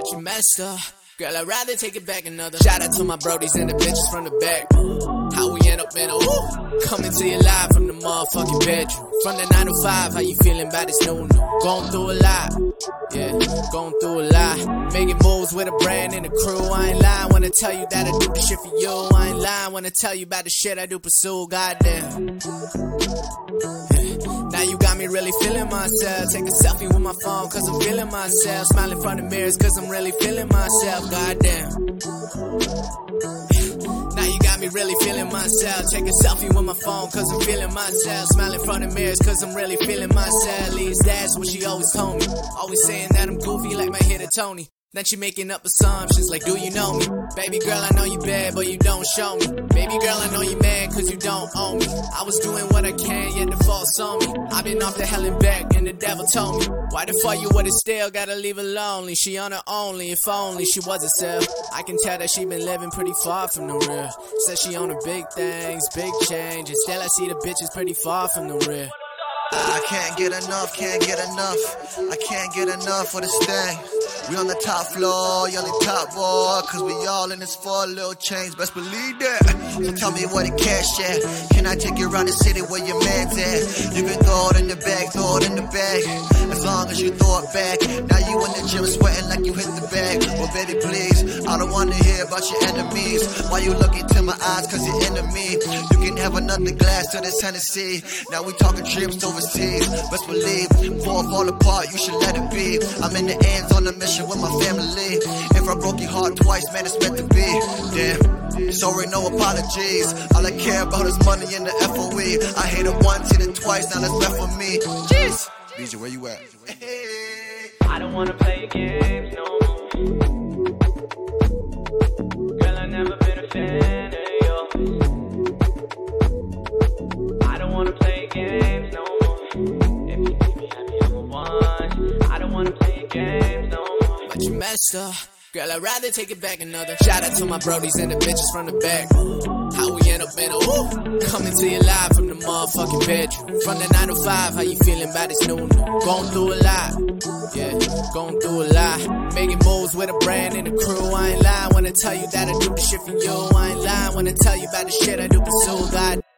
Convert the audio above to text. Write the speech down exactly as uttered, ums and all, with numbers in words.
But you messed up. Girl, I'd rather take it back another. Shout out to my brodies and the bitches from the back. How we end up in a woo. Coming to you live from the motherfucking bedroom. From the nine to five, how you feeling about this new new? Going through a lot, yeah, going through a lot. Making moves with a brand and a crew. I ain't lying when I tell you that I do the shit for you. I ain't lying when I tell you about the shit I do pursue. Goddamn. Now you got me really feeling myself. Take a selfie with my phone cause I'm feeling myself. Smiling in front of mirrors cause I'm really feeling myself. Goddamn. Now you got me really feeling myself. Take a selfie with my phone cause I'm feeling myself. Smiling in front of mirrors cause I'm really feeling myself. At least that's what she always told me. Always saying that I'm goofy like my hitter Tony. Then she making up assumptions like, do you know me? Baby girl, I know you bad, but you don't show me. Baby girl, I know you mad cause you don't own me. I was doing what I can, yet the fault's on me. I've been off the hell and back, and the devil told me, why the fuck you with it still? Gotta leave her lonely. She on her only, if only she was herself. I can tell that she been living pretty far from the real. Said she on her big things, big changes. Still I see the bitches pretty far from the real. I can't get enough, can't get enough. I can't get enough of this thing. We on the top floor, you on the top boy, cause we all in this for a little change, best believe that. So tell me where the cash at. Can I take you around the city where your man's at? You can throw it in the bag, throw it in the bag, as long as you throw it back. Now you in the gym sweating like you hit the bag. Well baby please, I don't wanna hear about your enemies. Why you look into my eyes cause you're enemy? You can have another glass to this Tennessee. Now we talking trips overseas, best believe. Before I fall apart, you should let it be. I'm in the ends on the mission with my family. If I broke your heart twice, man, it's meant to be. Damn, sorry, no apologies. All I care about is money and the F O E. I hate it once, hit it twice, now that's left for me. Jeez. B J, where you at? Hey. I don't wanna play games no more. Girl, I never been a fan of yours. I don't wanna play games no more. If you leave me happy, I'm a one. I don't wanna play games no more. But you messed up. Girl, I'd rather take it back another. Shout out to my brodies and the bitches from the back. How we end up in a woo. Coming to you live from the motherfucking bedroom. From the nine to five, how you feeling about this new new? Going through a lot, yeah, going through a lot. Making moves with a brand and a crew. I ain't lying when I tell you that I do the shit for you. I ain't lying when I tell you about the shit I do pursue. God